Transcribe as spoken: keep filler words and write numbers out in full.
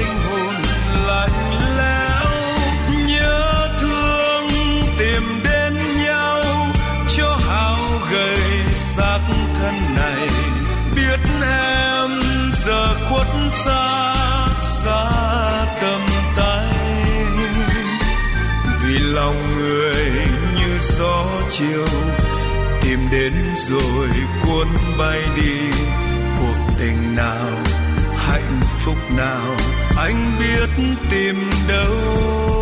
linh hồn lạnh lẽo. Nhớ thương tìm đến nhau cho hao gầy xác thân này. Biết em giờ khuất xa xa tầm tay, vì lòng người như gió chiều tìm đến rồi cuốn bay đi. Cuộc tình nào, hạnh phúc nào, anh biết tìm đâu.